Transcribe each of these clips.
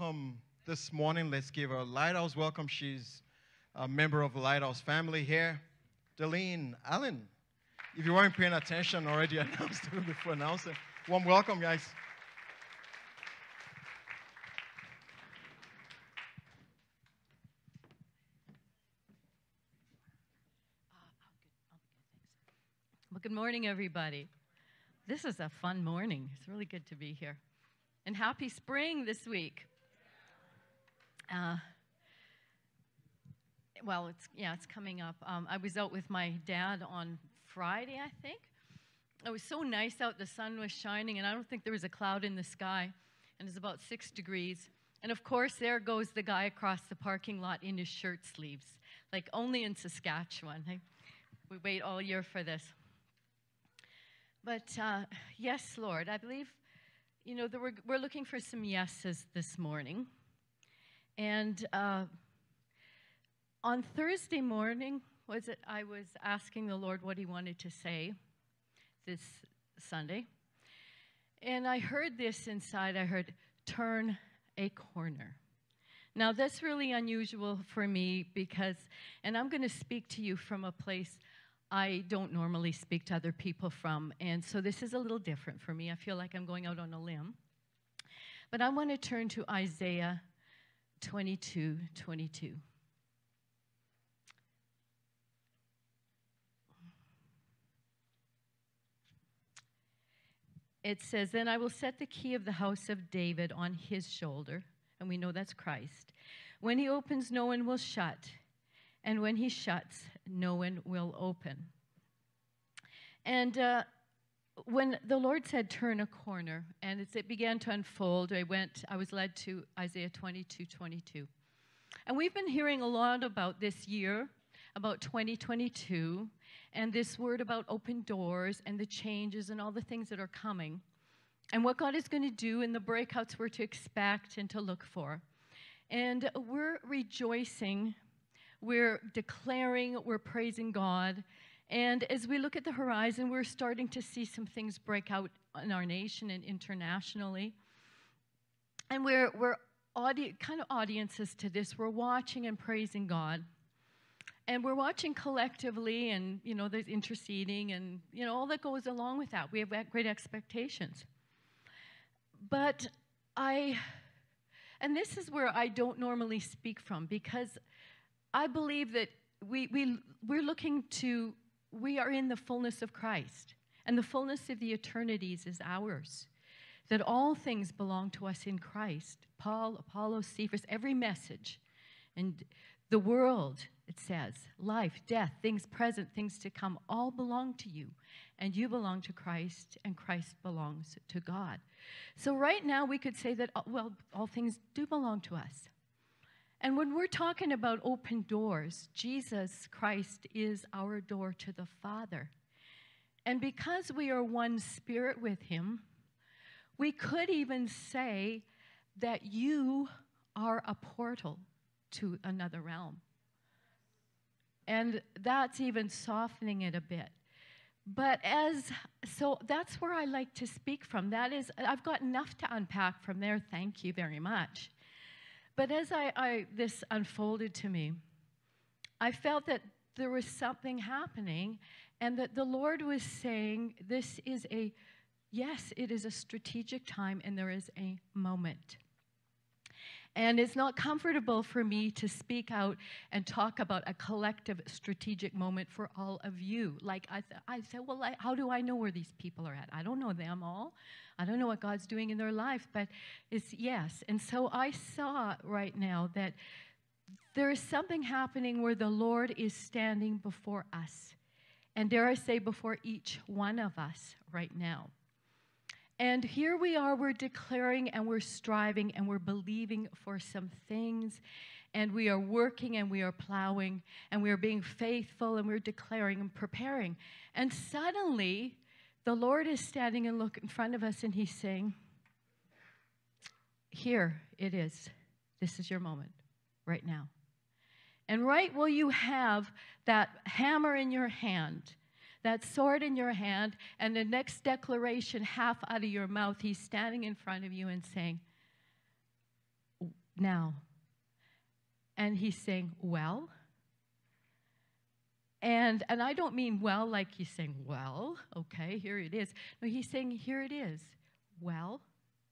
welcome this morning. Let's give her a Lighthouse welcome. She's a member of the Lighthouse family here. Delene Allen. If you weren't paying attention, already announced it before announcing. Warm welcome, guys. Well, good morning, everybody. This is a fun morning. It's really good to be here. And happy spring this week. It's coming up. I was out with my dad on Friday, I think. It was so nice out. The sun was shining, and I don't think there was a cloud in the sky. And it's about 6 degrees. And, of course, there goes the guy across the parking lot in his shirt sleeves, like only in Saskatchewan. We wait all year for this. But, yes, Lord, I believe, we're looking for some yeses this morning. And on Thursday morning, I was asking the Lord what he wanted to say this Sunday. And I heard this inside. I heard, turn a corner. Now, that's really unusual for me and I'm going to speak to you from a place I don't normally speak to other people from. And so this is a little different for me. I feel like I'm going out on a limb. But I want to turn to Isaiah 22:22. It says, "Then I will set the key of the house of David on his shoulder," and we know that's Christ. "When he opens, no one will shut, and when he shuts, no one will open." And when the Lord said, turn a corner, and it began to unfold, I was led to Isaiah 22:22. And we've been hearing a lot about this year, about 2022, and this word about open doors and the changes and all the things that are coming, and what God is going to do in the breakouts we're to expect and to look for. And we're rejoicing, we're declaring, we're praising God. And as we look at the horizon, we're starting to see some things break out in our nation and internationally. And we're kind of audiences to this. We're watching and praising God. And we're watching collectively, and, there's interceding and, all that goes along with that. We have great expectations. But and this is where I don't normally speak from, because I believe that we are in the fullness of Christ, and the fullness of the eternities is ours, that all things belong to us in Christ. Paul, Apollos, Cephas, every message, and the world, it says, life, death, things present, things to come, all belong to you, and you belong to Christ, and Christ belongs to God. So right now we could say that, all things do belong to us. And when we're talking about open doors, Jesus Christ is our door to the Father. And because we are one spirit with him, we could even say that you are a portal to another realm. And that's even softening it a bit. So that's where I like to speak from. That is, I've got enough to unpack from there. Thank you very much. But as this unfolded to me, I felt that there was something happening, and that the Lord was saying, it is a strategic time, and there is a moment. And it's not comfortable for me to speak out and talk about a collective strategic moment for all of you. Like I said, how do I know where these people are at? I don't know them all. I don't know what God's doing in their life, but it's yes. And so I saw right now that there is something happening where the Lord is standing before us. And dare I say, before each one of us right now. And here we are, we're declaring and we're striving and we're believing for some things. And we are working and we are plowing and we are being faithful and we're declaring and preparing. And suddenly, the Lord is standing and looking in front of us, and he's saying, here it is. This is your moment right now. And right while you have that hammer in your hand, that sword in your hand, and the next declaration half out of your mouth, he's standing in front of you and saying, now. And he's saying, well. And I don't mean well like he's saying, well, okay, here it is. No, he's saying, here it is. Well.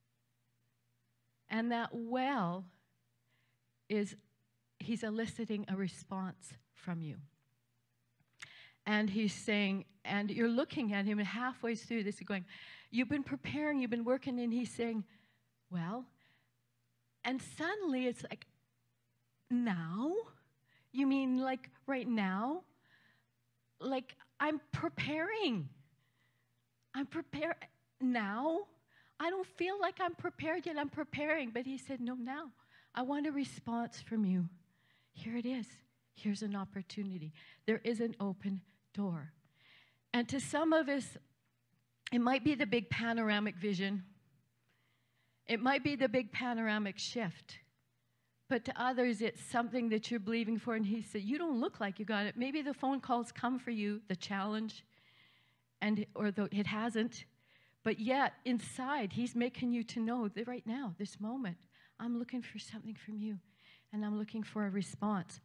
And that well is, he's eliciting a response from you. And he's saying, and you're looking at him, and halfway through this, you're going, you've been preparing, you've been working, and he's saying, well. And suddenly it's like, now? You mean like right now? Like, I'm preparing. I'm prepared now. I don't feel like I'm prepared yet. I'm preparing. But he said, no, now. I want a response from you. Here it is. Here's an opportunity. There is an open door. And to some of us, it might be the big panoramic vision. It might be the big panoramic shift. But to others, it's something that you're believing for. And he said, you don't look like you got it. Maybe the phone calls come for you, the challenge, or it hasn't. But yet, inside, he's making you to know that right now, this moment, I'm looking for something from you. And I'm looking for a response.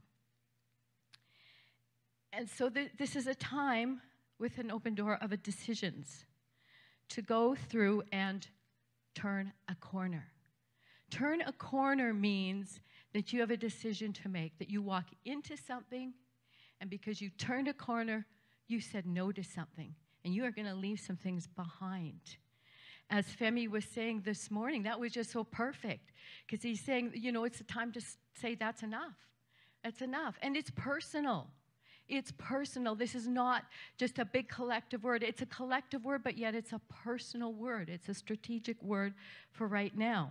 And so this is a time with an open door of decisions to go through and turn a corner. Turn a corner means that you have a decision to make, that you walk into something, and because you turned a corner, you said no to something, and you are going to leave some things behind. As Femi was saying this morning, that was just so perfect, because he's saying, you know, it's a time to say that's enough. That's enough, and it's personal. It's personal. This is not just a big collective word. It's a collective word, but yet it's a personal word. It's a strategic word for right now.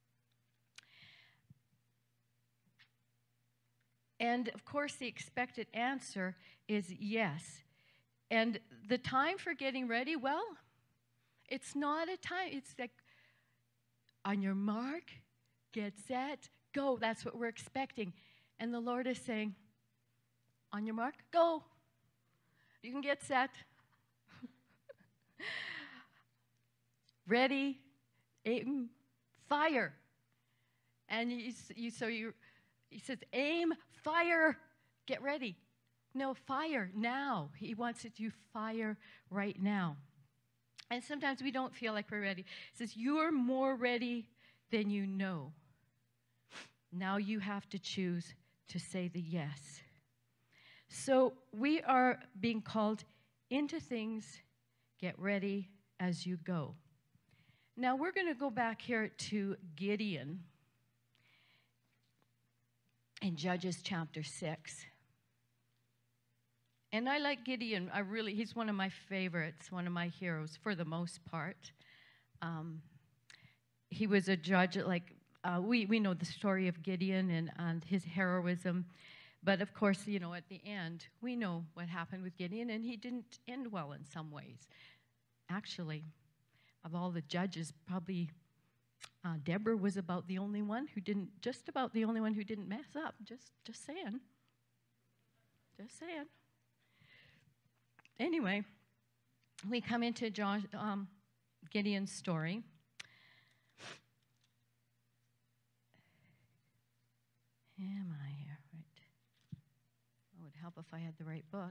And, of course, the expected answer is yes. And the time for getting ready, well, it's not a time. It's like, on your mark, get set, go. That's what we're expecting. And the Lord is saying, on your mark, go. You can get set. Ready, aim, fire. And he says, aim, fire, get ready. No, fire now. He wants it to fire right now. And sometimes we don't feel like we're ready. He says, you're more ready than you know. Now you have to choose to say the yes. So we are being called into things, get ready as you go. Now we're going to go back here to Gideon in Judges chapter 6. And I like Gideon. He's one of my favorites, one of my heroes for the most part. He was a judge, we know the story of Gideon and his heroism. But of course, you know, at the end, we know what happened with Gideon, and he didn't end well in some ways. Actually, of all the judges, probably Deborah was about the only one who didn't mess up. Just saying. Just saying. Anyway, we come into Gideon's story. Am I here? Right. It would help if I had the right book.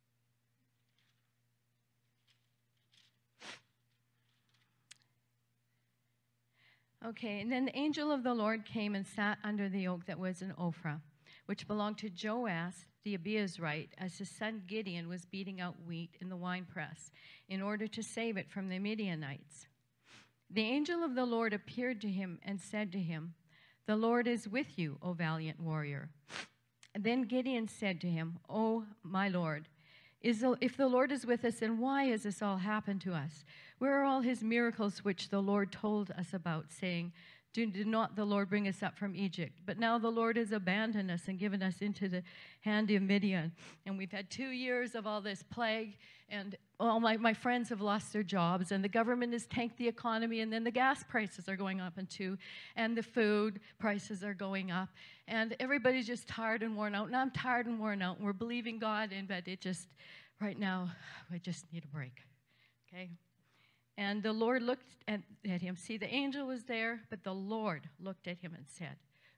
Okay, and then the angel of the Lord came and sat under the oak that was in Ophrah, which belonged to Joash the Abiezrite, as his son Gideon was beating out wheat in the winepress in order to save it from the Midianites. The angel of the Lord appeared to him and said to him, "The Lord is with you, O valiant warrior." And then Gideon said to him, "O my Lord, if the Lord is with us, then why has this all happened to us? Where are all his miracles which the Lord told us about, saying, did not the Lord bring us up from Egypt? But now the Lord has abandoned us and given us into the hand of Midian." And we've had 2 years of all this plague, and all my friends have lost their jobs, and the government has tanked the economy, and then the gas prices are going up and the food prices are going up, and everybody's just tired and worn out, and I'm tired and worn out, and we're believing God, but it just, right now, we just need a break, okay? And the Lord looked at him. See, the angel was there, but the Lord looked at him and said,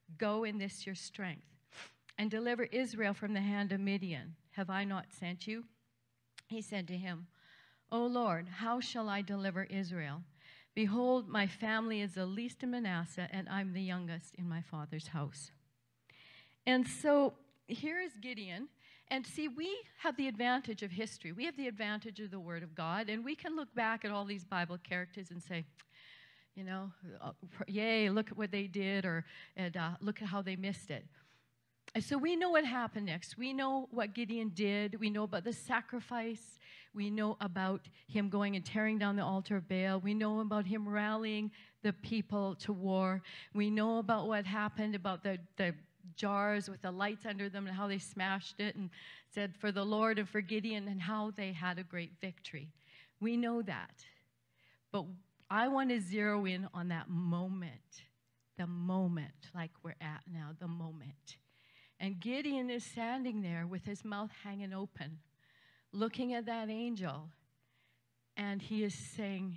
Go in this your strength, and deliver Israel from the hand of Midian. Have I not sent you? He said to him, O Lord, how shall I deliver Israel? Behold, my family is the least in Manasseh, and I'm the youngest in my father's house. And so here is Gideon. And see, we have the advantage of history. We have the advantage of the Word of God, and we can look back at all these Bible characters and say, you know, yay, look at what they did, or look at how they missed it. And so we know what happened next. We know what Gideon did. We know about the sacrifice. We know about him going and tearing down the altar of Baal. We know about him rallying the people to war. We know about what happened, about the jars with the lights under them and how they smashed it and said, for the Lord and for Gideon, and how they had a great victory. We know that. But I want to zero in on that moment, the moment, like we're at now, the moment. And Gideon is standing there with his mouth hanging open, looking at that angel, and he is saying,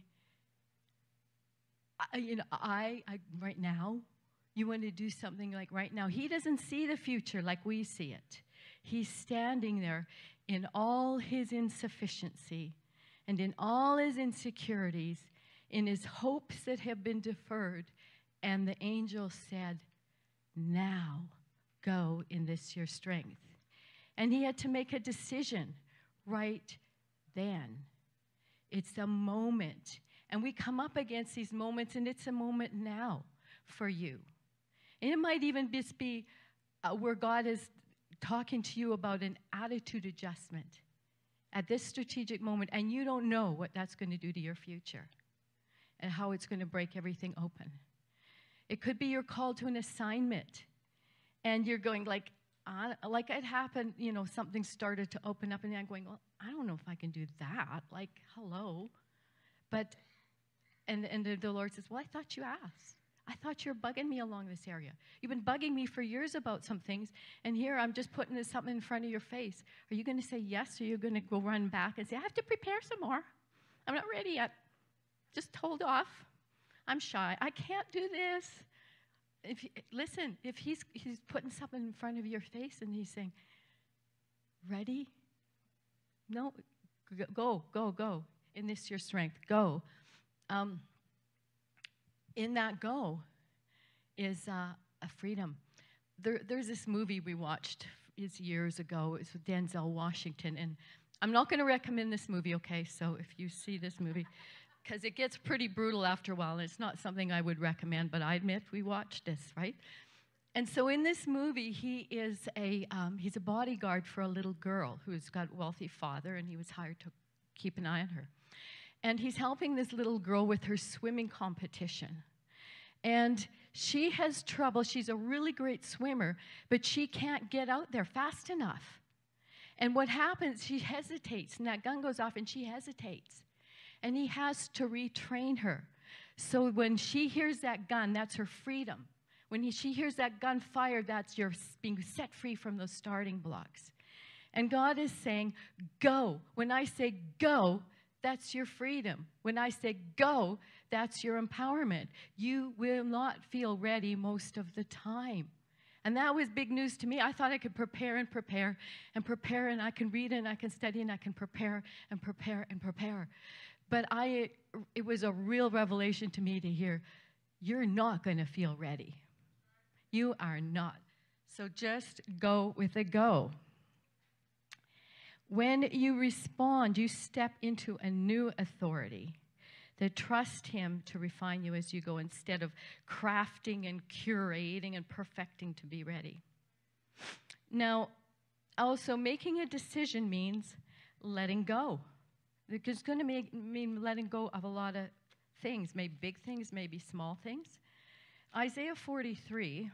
I right now, you want to do something like right now. He doesn't see the future like we see it. He's standing there in all his insufficiency and in all his insecurities, in his hopes that have been deferred. And the angel said, now go in this your strength. And he had to make a decision right then. It's a moment. And we come up against these moments, and it's a moment now for you. And it might even just be where God is talking to you about an attitude adjustment at this strategic moment, and you don't know what that's going to do to your future and how it's going to break everything open. It could be you're called to an assignment, and you're going like it happened, something started to open up, and I'm going, well, I don't know if I can do that. Like, hello. But, and the Lord says, well, I thought you asked. I thought you're bugging me along this area. You've been bugging me for years about some things, and here I'm just putting something in front of your face. Are you going to say yes, or are you going to go run back and say, I have to prepare some more? I'm not ready yet. Just hold off. I'm shy. I can't do this. Listen, if he's putting something in front of your face and he's saying, ready? No, go. In this your strength, go. In that go is a freedom. There's this movie we watched years ago. It's with Denzel Washington. And I'm not going to recommend this movie, okay? So if you see this movie, because it gets pretty brutal after a while, and it's not something I would recommend, but I admit we watched this, right? And so in this movie, he's a bodyguard for a little girl who's got a wealthy father, and he was hired to keep an eye on her. And he's helping this little girl with her swimming competition. And she has trouble. She's a really great swimmer, but she can't get out there fast enough. And what happens, she hesitates, and that gun goes off, and she hesitates. And he has to retrain her. So when she hears that gun, that's her freedom. When she hears that gun fired, that's your being set free from those starting blocks. And God is saying, go. When I say go, that's your freedom. When I say go, that's your empowerment. You will not feel ready most of the time. And that was big news to me. I thought I could prepare, and I can read, and I can study, and I can prepare. But it was a real revelation to me to hear, you're not going to feel ready. You are not. So just go with a go. When you respond, you step into a new authority that trust him to refine you as you go, instead of crafting and curating and perfecting to be ready. Now, also making a decision means letting go. It's going to mean letting go of a lot of things, maybe big things, maybe small things. Isaiah 43.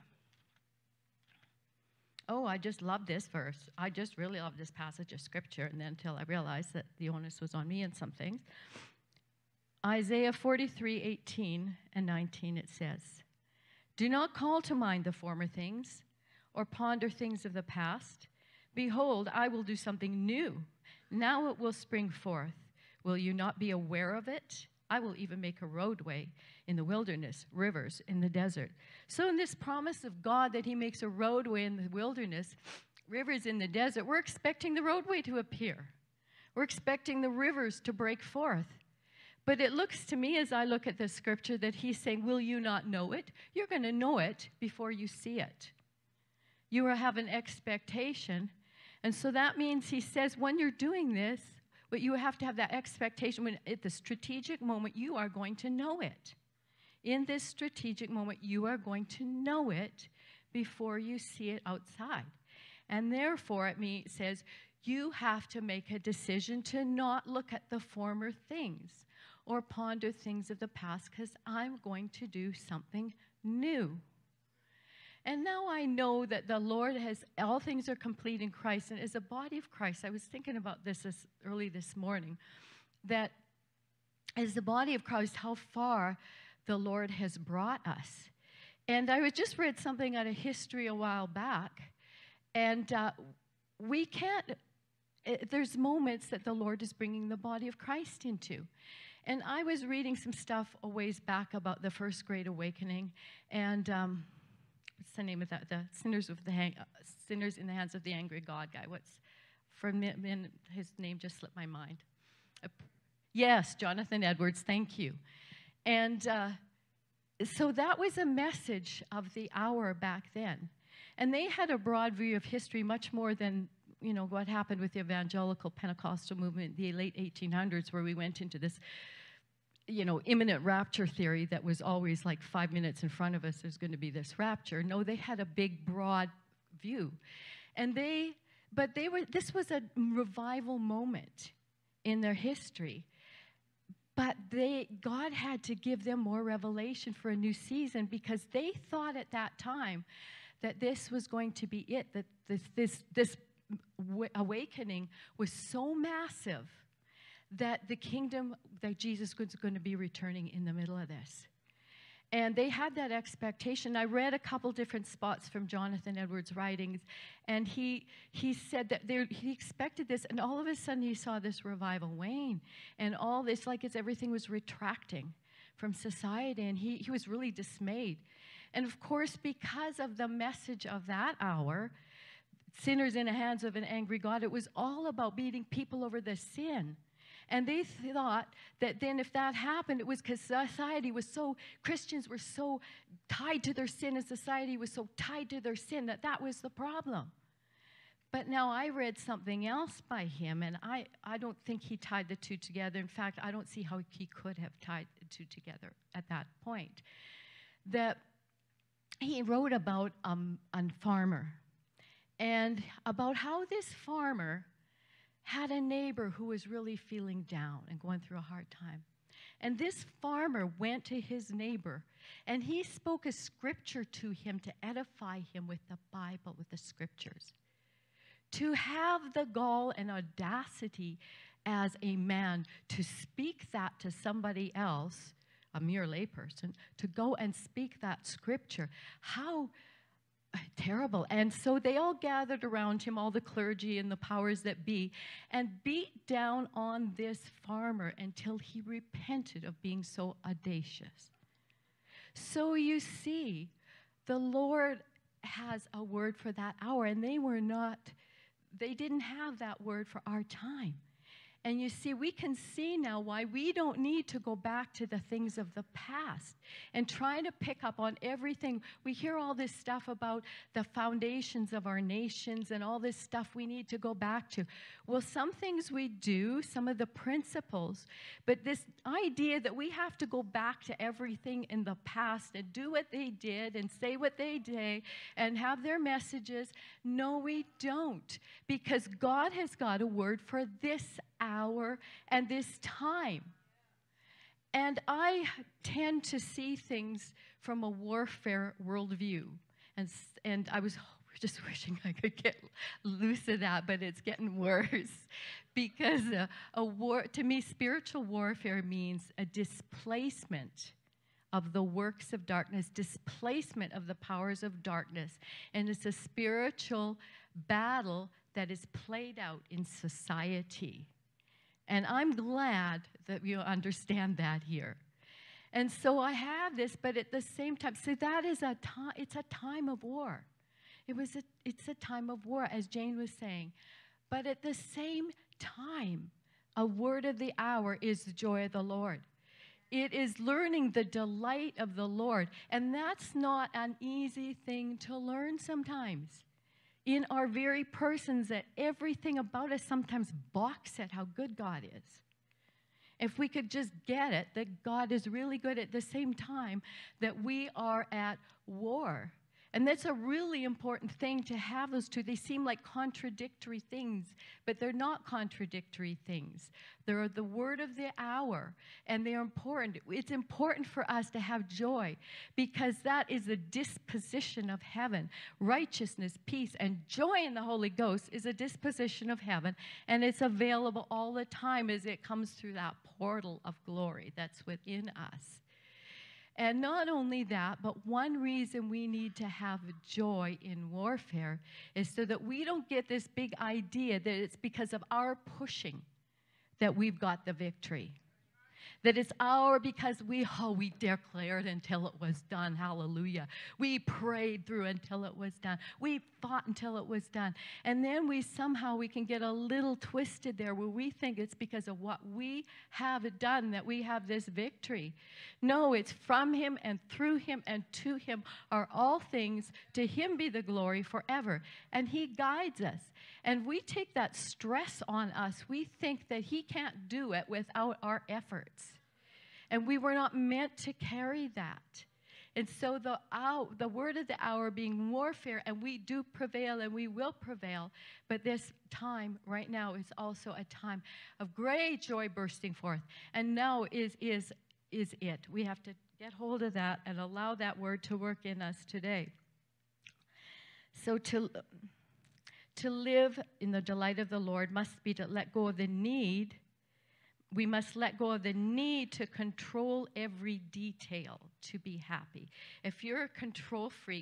Oh, I just love this verse. I just really love this passage of Scripture, and then until I realized that the onus was on me in some things. Isaiah 43:18 and 19, it says, do not call to mind the former things or ponder things of the past. Behold, I will do something new. Now it will spring forth. Will you not be aware of it? I will even make a roadway in the wilderness, rivers in the desert. So in this promise of God that he makes a roadway in the wilderness, rivers in the desert, we're expecting the roadway to appear. We're expecting the rivers to break forth. But it looks to me, as I look at this scripture, that he's saying, will you not know it? You're going to know it before you see it. You will have an expectation. And so that means he says, when you're doing this, but you have to have that expectation. When at the strategic moment, you are going to know it. In this strategic moment, you are going to know it before you see it outside. And therefore, it says, you have to make a decision to not look at the former things or ponder things of the past, because I'm going to do something new. And now I know that the Lord has, all things are complete in Christ. And as a body of Christ, I was thinking about this early this morning, that as the body of Christ, how far the Lord has brought us. And I just read something out of history a while back, and we can't, there's moments that the Lord is bringing the body of Christ into. And I was reading some stuff a ways back about the First Great Awakening, and what's the name of that? The Sinners in the Hands of the Angry God guy. His name just slipped my mind. Yes, Jonathan Edwards, thank you. And so that was a message of the hour back then. And they had a broad view of history, much more than, what happened with the evangelical Pentecostal movement in the late 1800s, where we went into this, imminent rapture theory that was always like 5 minutes in front of us, there's going to be this rapture. No, they had a big, broad view. And this was a revival moment in their history. But God had to give them more revelation for a new season, because they thought at that time that this was going to be it, that this awakening was so massive that the kingdom, that Jesus was going to be returning in the middle of this. And they had that expectation. I read a couple different spots from Jonathan Edwards' writings, and he said that he expected this, and all of a sudden he saw this revival wane, and all this, like everything was retracting from society, and he was really dismayed. And of course, because of the message of that hour, sinners in the hands of an angry God, it was all about beating people over the sin. And they thought that then if that happened, it was because Christians were so tied to their sin, and society was so tied to their sin, that was the problem. But now I read something else by him, and I don't think he tied the two together. In fact, I don't see how he could have tied the two together at that point. That he wrote about a farmer, and about how this farmer had a neighbor who was really feeling down and going through a hard time. And this farmer went to his neighbor, and he spoke a scripture to him to edify him with the Bible, with the scriptures. To have the gall and audacity as a man to speak that to somebody else, a mere layperson, to go and speak that scripture, how terrible. And so they all gathered around him, all the clergy and the powers that be, and beat down on this farmer until he repented of being so audacious. So you see, the Lord has a word for that hour, and they didn't have that word for our time. And you see, we can see now why we don't need to go back to the things of the past and try to pick up on everything. We hear all this stuff about the foundations of our nations and all this stuff we need to go back to. Well, some things we do, some of the principles, but this idea that we have to go back to everything in the past and do what they did and say what they did and have their messages, no, we don't. Because God has got a word for this hour and this time. And I tend to see things from a warfare worldview. And I was just wishing I could get loose of that, but it's getting worse. Because to me, spiritual warfare means a displacement of the works of darkness, displacement of the powers of darkness. And it's a spiritual battle that is played out in society. And I'm glad that you understand that here. And so I have this, but at the same time, see, that is a time, it's a time of war. It's a time of war, as Jane was saying. But at the same time, a word of the hour is the joy of the Lord. It is learning the delight of the Lord. And that's not an easy thing to learn sometimes. In our very persons, that everything about us sometimes balks at how good God is. If we could just get it, that God is really good at the same time that we are at war. And that's a really important thing to have those two. They seem like contradictory things, but they're not contradictory things. They're the word of the hour, and they're important. It's important for us to have joy because that is the disposition of heaven. Righteousness, peace, and joy in the Holy Ghost is a disposition of heaven, and it's available all the time as it comes through that portal of glory that's within us. And not only that, but one reason we need to have joy in warfare is so that we don't get this big idea that it's because of our pushing that we've got the victory. That it's because we declared until it was done. Hallelujah. We prayed through until it was done. We fought until it was done. And then we can get a little twisted there where we think it's because of what we have done that we have this victory. No, it's from him and through him and to him are all things. To him be the glory forever. And he guides us. And we take that stress on us. We think that he can't do it without our efforts. And we were not meant to carry that. And so the word of the hour being warfare, and we do prevail and we will prevail. But this time right now is also a time of great joy bursting forth. And now is it. We have to get hold of that and allow that word to work in us today. So to live in the delight of the Lord must be to let go of the need. We must let go of the need to control every detail to be happy. If you're a control freak,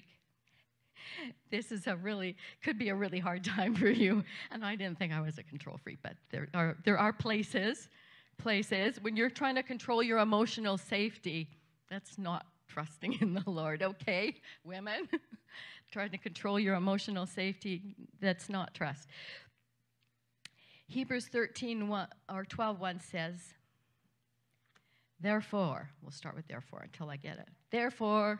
this is could be a really hard time for you. And I didn't think I was a control freak, but there are places when you're trying to control your emotional safety, that's not trusting in the Lord, okay, women? Trying to control your emotional safety, that's not trust. Hebrews 12:1 says, therefore, we'll start with therefore until I get it. Therefore.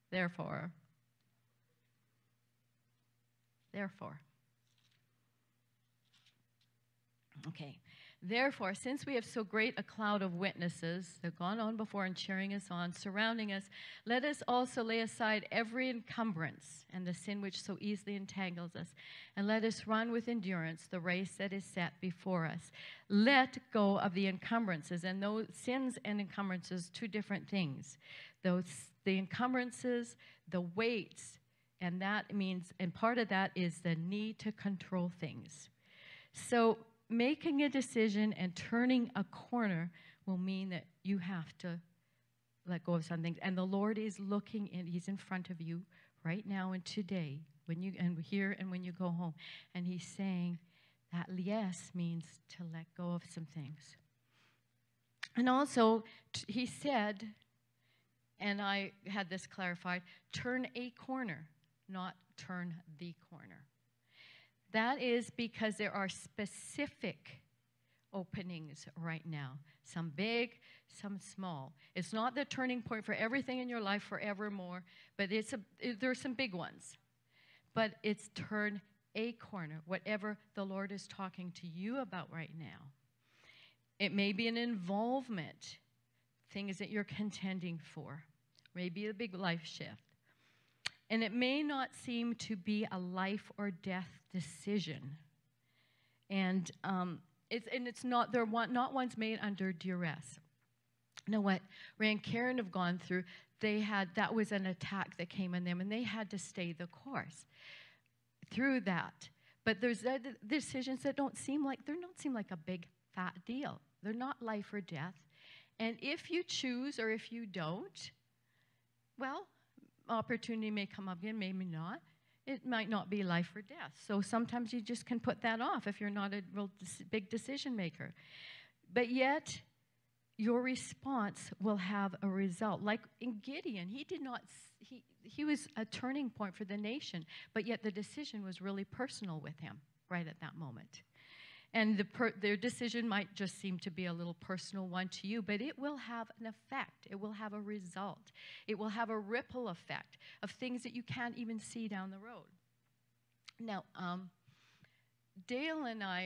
Okay. Therefore, since we have so great a cloud of witnesses that have gone on before and cheering us on, surrounding us, let us also lay aside every encumbrance and the sin which so easily entangles us, and let us run with endurance the race that is set before us. Let go of the encumbrances, and those sins and encumbrances, two different things. The encumbrances, the weights, and that means, and part of that is the need to control things. So making a decision and turning a corner will mean that you have to let go of some things. And the Lord is looking in, he's in front of you right now and today, when you go home. And he's saying that yes means to let go of some things. And also, he said, and I had this clarified, turn a corner, not turn the corner. That is because there are specific openings right now. Some big, some small. It's not the turning point for everything in your life forevermore, but there's some big ones. But it's turn a corner, whatever the Lord is talking to you about right now. It may be an involvement, things that you're contending for. Maybe a big life shift. And it may not seem to be a life or death decision. And it's not ones made under duress. You know what Ray and Karen have gone through, that was an attack that came on them, and they had to stay the course through that. But there's decisions that don't seem like a big fat deal. They're not life or death. And if you choose or if you don't, well, opportunity may come up again, maybe not. It might not be life or death. So sometimes you just can put that off if you're not a real big decision maker. but yet your response will have a result. Like in Gideon, he was a turning point for the nation, but yet the decision was really personal with him right at that moment. And their decision might just seem to be a little personal one to you, but it will have an effect. It will have a result. It will have a ripple effect of things that you can't even see down the road. Now, Dale and I,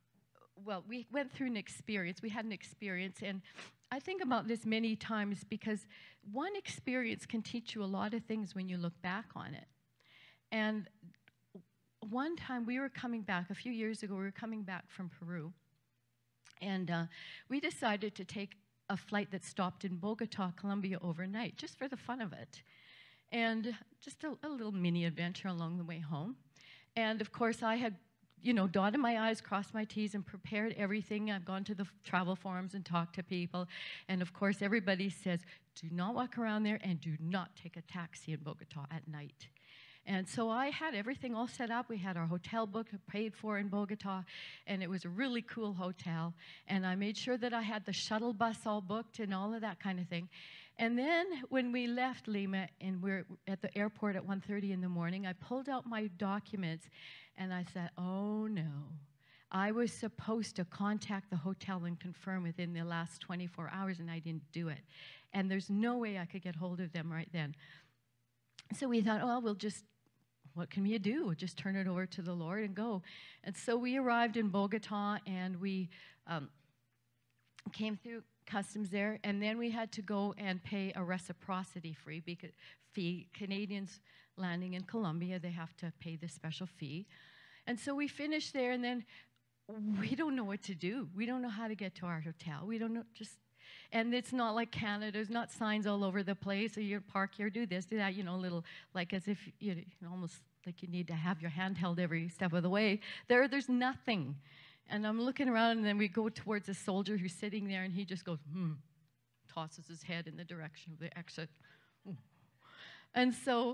we went through an experience. We had an experience, and I think about this many times because one experience can teach you a lot of things when you look back on it. And one time we were coming back, a few years ago, we were coming back from Peru, and we decided to take a flight that stopped in Bogota, Colombia overnight, just for the fun of it. And just a little mini adventure along the way home. And of course, I had, dotted my I's, crossed my T's, and prepared everything. I've gone to the travel forums and talked to people. And of course, everybody says, do not walk around there and do not take a taxi in Bogota at night. And so I had everything all set up. We had our hotel booked, paid for in Bogota, and it was a really cool hotel. And I made sure that I had the shuttle bus all booked and all of that kind of thing. And then when we left Lima and we're at the airport at 1:30 in the morning, I pulled out my documents and I said, oh no. I was supposed to contact the hotel and confirm within the last 24 hours, and I didn't do it. And there's no way I could get hold of them right then. So we thought, oh, what can we do? We'll just turn it over to the Lord and go. And so we arrived in Bogota, and we came through customs there, and then we had to go and pay a reciprocity fee. Canadians landing in Colombia, they have to pay this special fee. And so we finished there, and then we don't know what to do. We don't know how to get to our hotel. We don't know, and it's not like Canada. There's not signs all over the place. So you park here, do this, do that, little, like as if, almost like you need to have your hand held every step of the way. There's nothing. And I'm looking around, and then we go towards a soldier who's sitting there, and he just goes, tosses his head in the direction of the exit. And so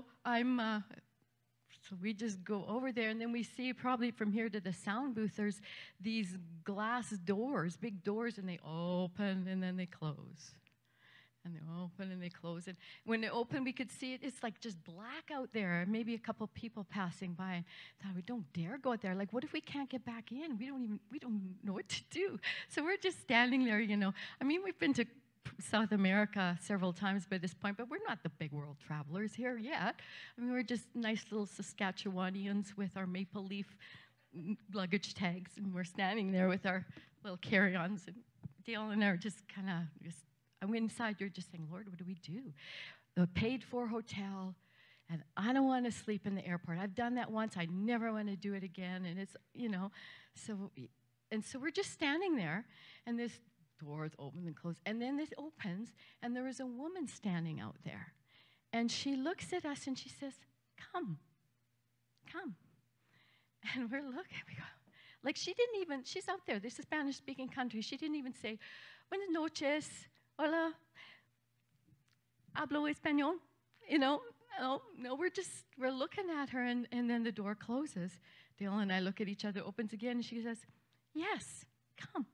so we just go over there, and then we see probably from here to the sound booth, there's these glass doors, big doors, and they open, and then they close. And they open, and they close. And when they open, we could see it. It's like just black out there, maybe a couple people passing by. And thought, we don't dare go out there. Like, what if we can't get back in? We don't know what to do. So we're just standing there, I mean, we've been to South America several times by this point, but we're not the big world travelers here yet. I mean, we're just nice little Saskatchewanians with our maple leaf luggage tags, and we're standing there with our little carry-ons, and Dale and I are just kind of I'm inside, you're just saying, Lord, what do we do? A paid-for hotel, and I don't want to sleep in the airport. I've done that once. I never want to do it again, and it's, so we're just standing there, and this doors open and close, and then this opens, and there is a woman standing out there, and she looks at us and she says, come, and we're looking, we go, like she's out there, this is a Spanish-speaking country, she didn't even say, buenas noches, hola, hablo español, no, we're looking at her, and then the door closes. Dale and I look at each other, opens again, and she says, yes, come.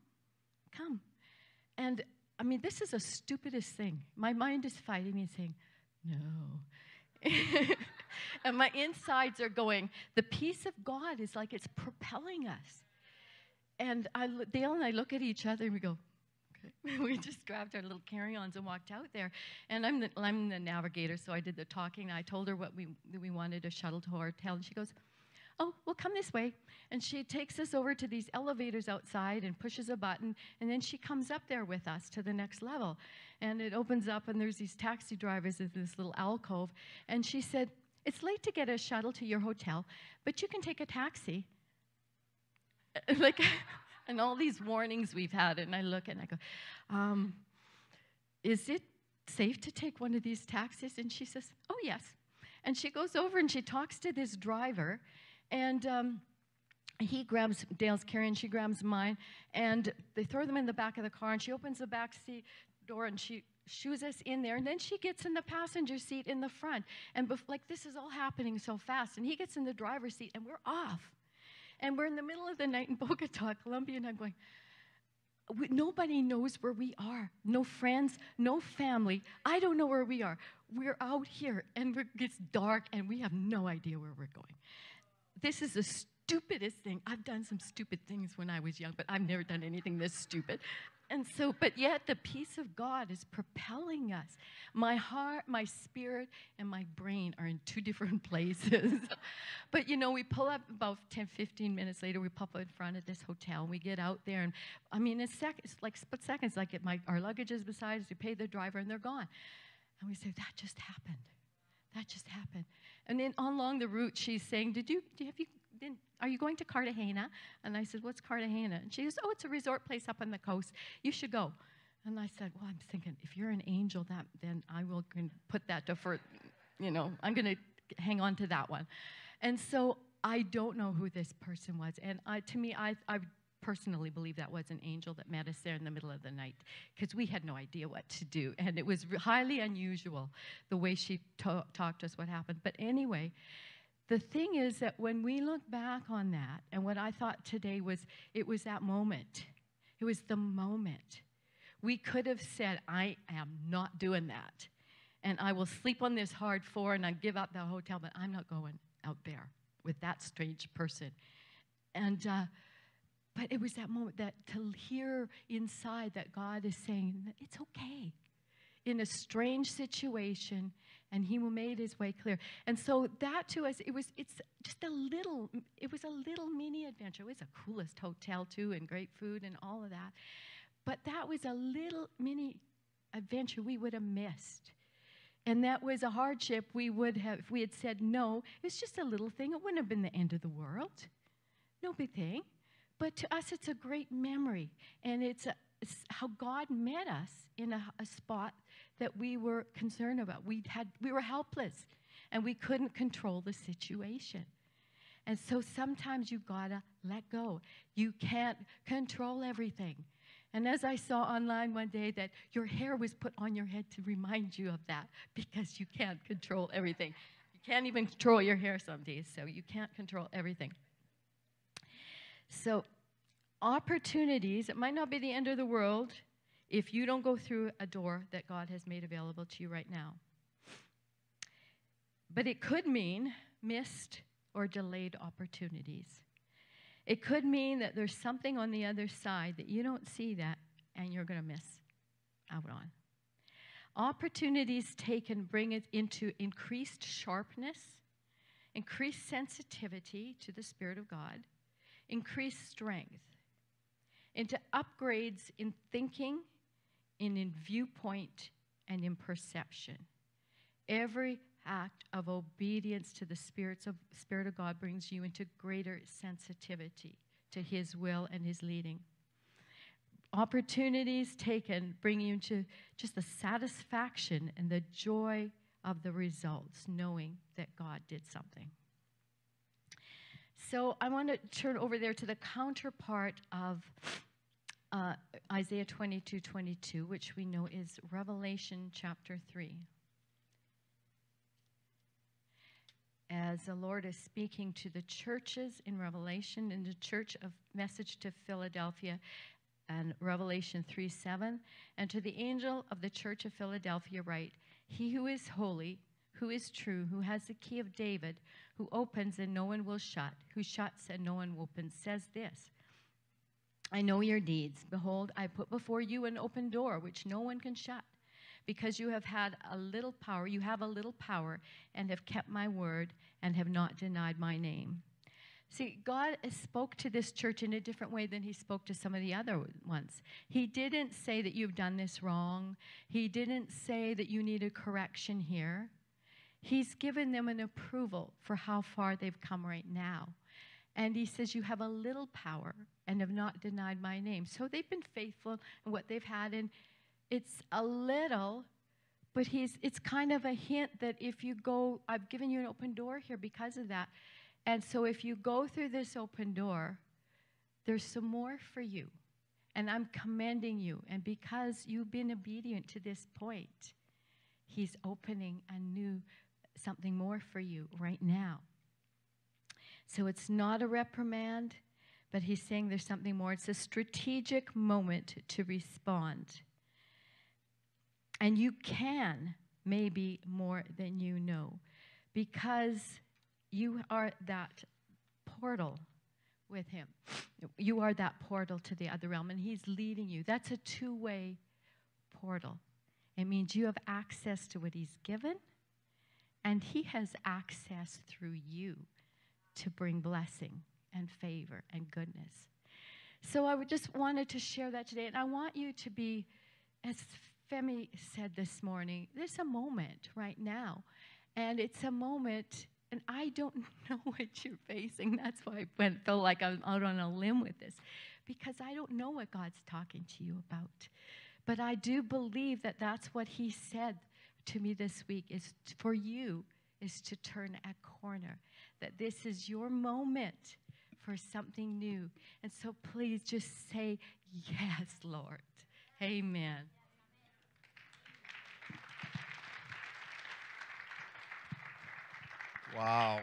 And, I mean, this is the stupidest thing. My mind is fighting me saying, no. And my insides are going, the peace of God is like it's propelling us. And Dale and I look at each other, and we go, okay. We just grabbed our little carry-ons and walked out there. And I'm the navigator, so I did the talking. I told her what we wanted, a shuttle to our hotel, and she goes, oh, well, come this way. And she takes us over to these elevators outside and pushes a button, and then she comes up there with us to the next level. And it opens up, and there's these taxi drivers in this little alcove. And she said, it's late to get a shuttle to your hotel, but you can take a taxi. And all these warnings we've had, and I look and I go, is it safe to take one of these taxis? And she says, oh, yes. And she goes over and she talks to this driver, and he grabs Dale's carry-on, she grabs mine, and they throw them in the back of the car, and she opens the back seat door, and she shoos us in there, and then she gets in the passenger seat in the front. And this is all happening so fast, and he gets in the driver's seat, and we're off. And we're in the middle of the night in Bogota, Colombia, and I'm going, Nobody knows where we are. No friends, no family. I don't know where we are. We're out here, and it's dark, and we have no idea where we're going. This is the stupidest thing. I've done some stupid things when I was young, but I've never done anything this stupid. And so, but yet the peace of God is propelling us. My heart, my spirit, and my brain are in two different places. But you know, we pull up about 10, 15 minutes later, we pop up in front of this hotel, and we get out there, and I mean, it's like split seconds, like our luggage is beside us, we pay the driver, and they're gone. And we say, that just happened. That just happened. And then along the route, she's saying, are you going to Cartagena? And I said, what's Cartagena? And she goes, oh, it's a resort place up on the coast. You should go. And I said, well, I'm thinking, if you're an angel, then I will put that to I'm going to hang on to that one. And so I don't know who this person was. And to me, I personally believe that was an angel that met us there in the middle of the night, because we had no idea what to do. And it was highly unusual, the way she talked to us what happened. But anyway, the thing is that when we look back on that, and what I thought today was, it was that moment. It was the moment. We could have said, I am not doing that. And I will sleep on this hard floor, and I give up the hotel, but I'm not going out there with that strange person. And but it was that moment, that to hear inside that God is saying, it's okay. In a strange situation, and he made his way clear. And so that to us, it was a little mini adventure. It was the coolest hotel too, and great food and all of that. But that was a little mini adventure we would have missed. And that was a hardship we would have, if we had said no, it's just a little thing. It wouldn't have been the end of the world. No big thing. But to us, it's a great memory. And it's how God met us in a spot that we were concerned about. We were helpless, and we couldn't control the situation. And so sometimes you've got to let go. You can't control everything. And as I saw online one day, that your hair was put on your head to remind you of that, because you can't control everything. You can't even control your hair some days, so you can't control everything. So opportunities, it might not be the end of the world if you don't go through a door that God has made available to you right now. But it could mean missed or delayed opportunities. It could mean that there's something on the other side that you don't see that, and you're going to miss out on. Opportunities taken bring it into increased sharpness, increased sensitivity to the Spirit of God, increased strength, into upgrades in thinking, in viewpoint, and in perception. Every act of obedience to the Spirit of God brings you into greater sensitivity to his will and his leading. Opportunities taken bring you into just the satisfaction and the joy of the results, knowing that God did something. So I want to turn over there to the counterpart of Isaiah 22:22, which we know is Revelation chapter 3. As the Lord is speaking to the churches in Revelation, in the church of message to Philadelphia, and Revelation 3:7, and to the angel of the church of Philadelphia write, he who is holy, who is true, who has the key of David, who opens and no one will shut, who shuts and no one opens, says this, I know your deeds. Behold, I put before you an open door, which no one can shut. Because you have had a little power, you have a little power, and have kept my word, and have not denied my name. See, God spoke to this church in a different way than he spoke to some of the other ones. He didn't say that you've done this wrong. He didn't say that you need a correction here. He's given them an approval for how far they've come right now. And he says, you have a little power and have not denied my name. So they've been faithful in what they've had, and it's a little, but it's kind of a hint that if you go, I've given you an open door here because of that. And so if you go through this open door, there's some more for you. And I'm commending you. And because you've been obedient to this point, he's opening something more for you right now. So it's not a reprimand, But he's saying there's something more. It's a strategic moment to respond. And you can maybe more than you know, because you are that portal with him. You are that portal to the other realm, and he's leading you. That's a two-way portal. It means you have access to what he's given, and he has access through you to bring blessing and favor and goodness. So I just wanted to share that today, and I want you to be, as Femi said this morning, there's a moment right now, and it's a moment, and I don't know what you're facing. That's why I feel like I'm out on a limb with this, because I don't know what God's talking to you about. But I do believe that that's what he said to me this week, is for you, is to turn a corner, that this is your moment for something new. And so please just say, yes, Lord. Amen. Wow.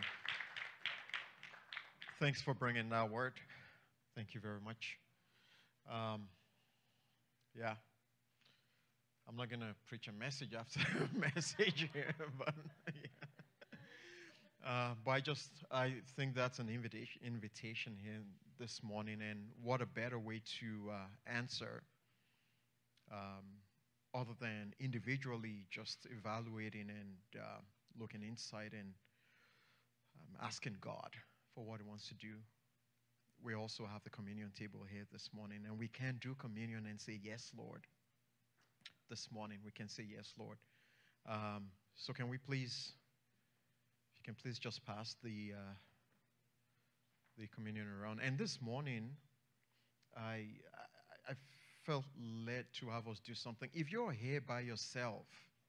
Thanks for bringing that word. Thank you very much. Yeah. I'm not going to preach a message after a message here, but yeah. But I think that's an invitation here this morning, and what a better way to answer other than individually just evaluating and looking inside and asking God for what he wants to do. We also have the communion table here this morning, and we can do communion and say, yes, Lord. This morning we can say, yes, Lord. So can we please, if you can please just pass the communion around. And this morning, I felt led to have us do something. If you're here by yourself,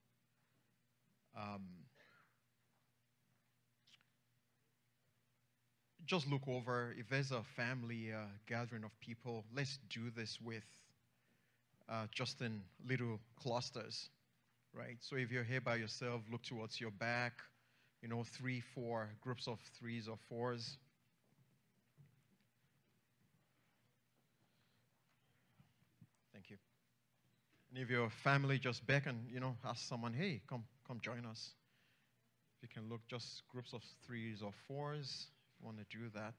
just look over. If there's a family gathering of people, let's do this with just in little clusters, right? So if you're here by yourself, look towards your back, 3, 4 groups of 3s or 4s. Thank you. And if your family, just beckon, ask someone, hey, come join us. If you can look, just groups of 3s or 4s, if you want to do that.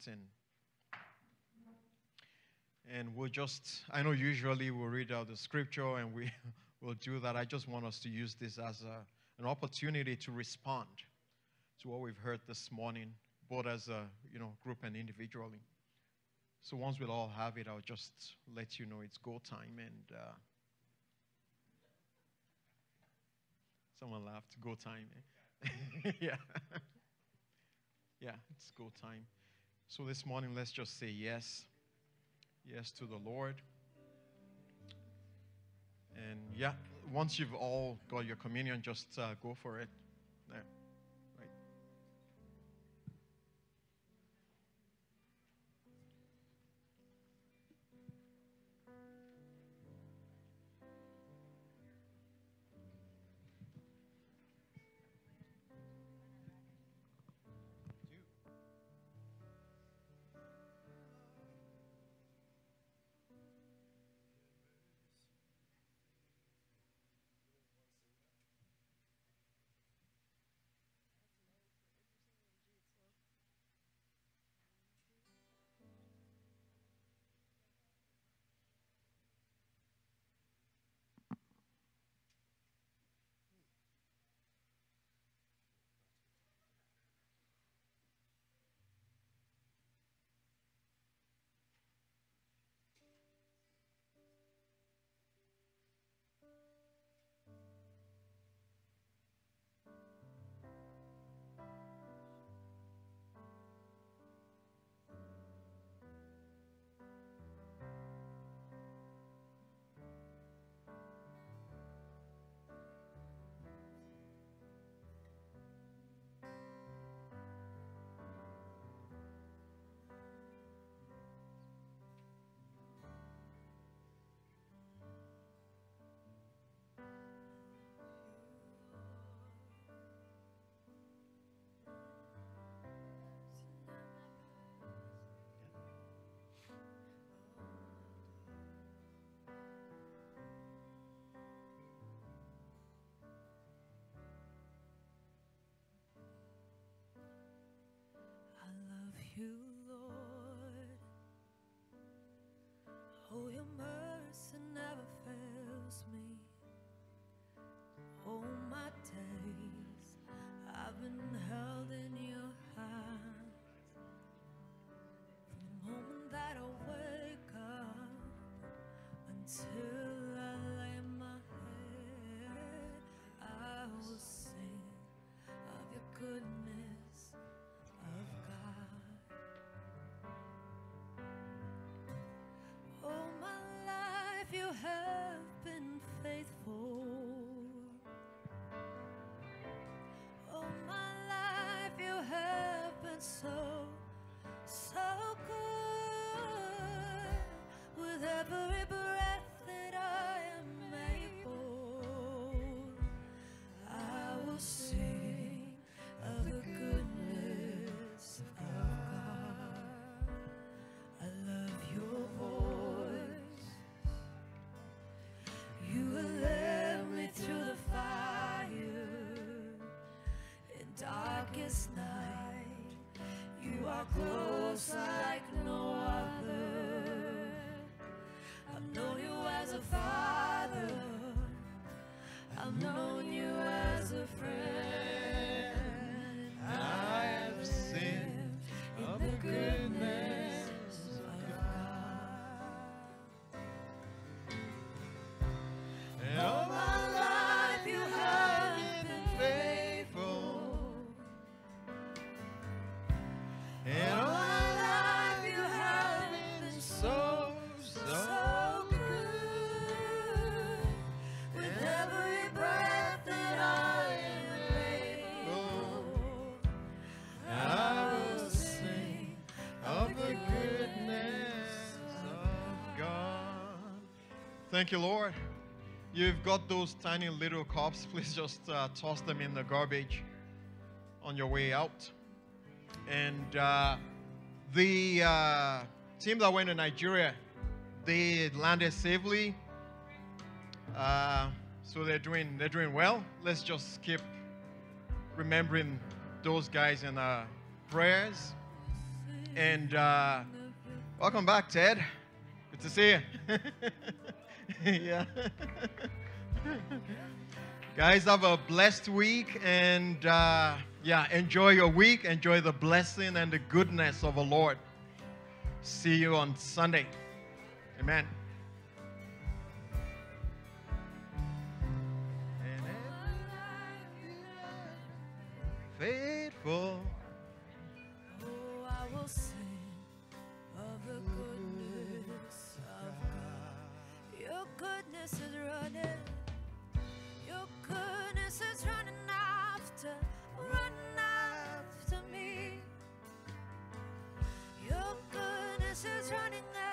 And we'll I know usually we'll read out the scripture and we'll do that. I just want us to use this as an opportunity to respond to what we've heard this morning, both as a group and individually. So once we'll all have it, I'll just let you know it's go time. And someone laughed, go time. Yeah. Yeah, it's go time. So this morning, let's just say yes. Yes to the Lord. And yeah, once you've all got your communion, just go for it. There. Right. you, Lord. Oh, your mercy never fails me. All my days I've been held in your hands. From the moment that I wake up until I lay my head, I will sing of your goodness, of God. All my life you have been faithful. All my life you have been so, so good. With every breath that I am able, I will sing of the goodness of God. I love your voice. You will led me through the fire in darkest night. You are close like no other. I've known you as a father. I've known you as a friend. I have seen of the goodness of God. And all my life you have been faithful. And all my life you have been so, so good. With every breath that I am able, I will sing of the goodness of God. Thank you, Lord. You've got those tiny little cups. Please just toss them in the garbage on your way out. And the team that went to Nigeria, they landed safely. So they're doing well. Let's just keep remembering those guys in our prayers. And welcome back, Ted. Good to see you. Yeah. Guys, have a blessed week, and yeah, enjoy your week. Enjoy the blessing and the goodness of the Lord. See you on Sunday. Amen. Faithful. Oh, I will sing of the goodness of God. Your goodness is running. Your goodness is running after me. Your goodness is running after